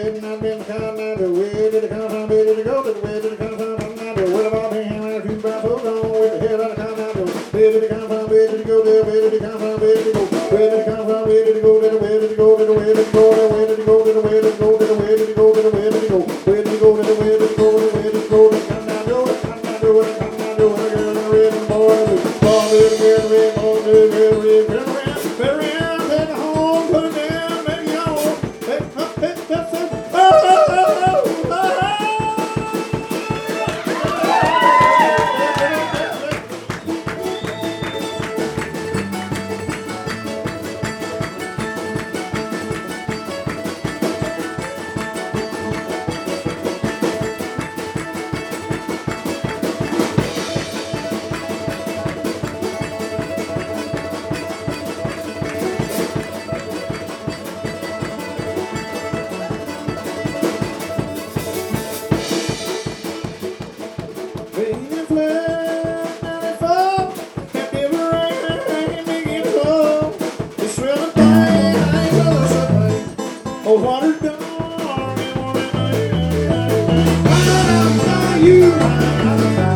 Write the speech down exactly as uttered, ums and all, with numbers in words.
waiting, I've been kind of the way did it come from, where did it go, the way did it come from, I'm not the way about him, and if you bounce hold on, where the hell did it come from, where did it come from, where did it go, there, where did it come from, where did it go, where did it come from, where did it go, there, where did it go, there, where did it go, there, where did it go, there, where did it go, there, where did it go, there, where did it go, where did it go, there, where did it go, there, where did it go, there, come down, do it, come down, do it, come down, do it, girl, the red and boy, boy, red, red, red, boy, red, red, red, red, red, red, red, take it home, put it down, make it home, take up, take up, take up, oh, oh, oh, oh, oh. Oh, what a darling, what a darling, you.